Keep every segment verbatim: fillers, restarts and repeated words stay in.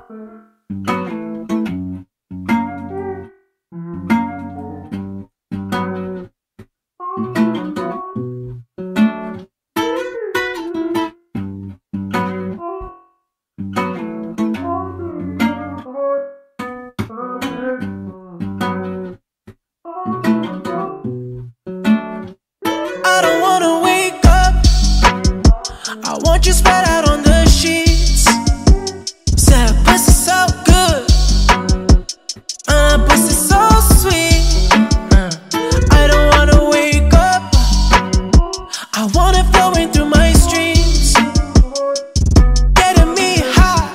I want you spread out on the sheets. Said pussy so good, uh, pussy so sweet. uh, I don't wanna wake up, I want it flowing through my streams, getting me high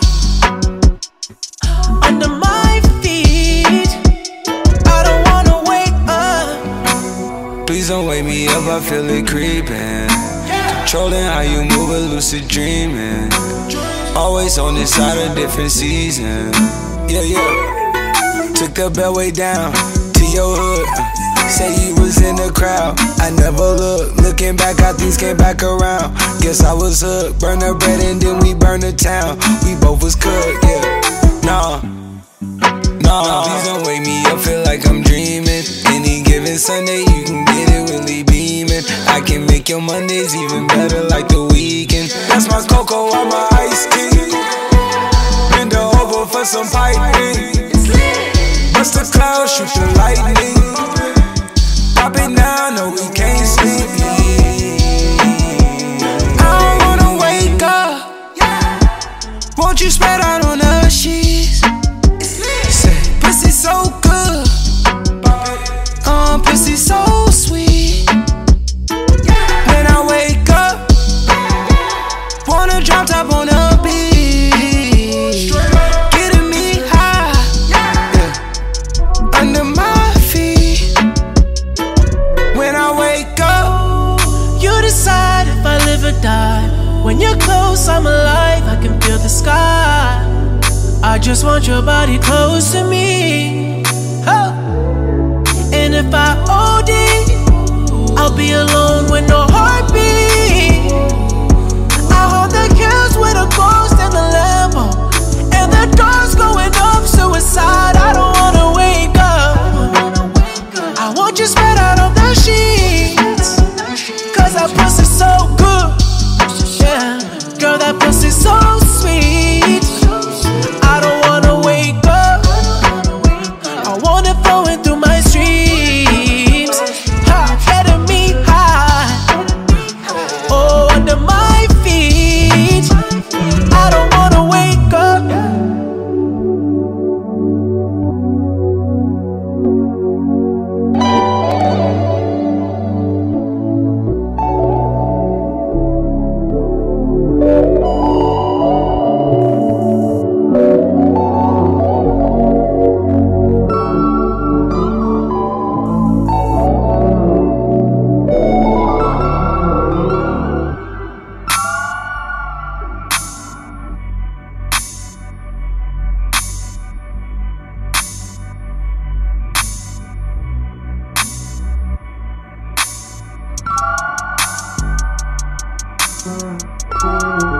under my feet. I don't wanna wake up. Please don't wake me up, I feel it creeping. Controlling how you move, a lucid dreaming. Always on this side of different season. Yeah, yeah. Took the beltway down to your hood. uh, Say you was in the crowd, I never looked. Looking back, how things came back around. Guess I was hooked. Burn the bread and then we burn the town. We both was cooked, yeah. Nah, nah, please don't wake me up, feel like I'm dreaming. Any given Sunday, you can get it really beaming. I can make your Mondays even better like the weekend. That's my cocoa on my iced tea. Bend her over for some piping. Bust the clouds, shoot the lightning. Pop it now, no we can't sleep. I don't wanna wake up. Won't you spread out on the sheets? Say pussy so good, um, pussy so sweet. When I wake up, wanna drop top on the beach, getting me high, yeah, under my feet. When I wake up, you decide if I live or die. When you're close, I'm alive, I can feel the sky. I just want your body close to me, oh. And if I O D, I'll be alone with no heartbeat. I hold the kills with a ghost in the Lambo, and the door's going up, suicide. I don't wanna wake up. I want you spread out on the sheets, cause that pussy's so good. Yeah, girl, that pussy's so sweet. I don't wanna wake up, I want it flowing through my streams, ha, getting me high, oh, under my feet. I don't wanna wake up. Mm-hmm.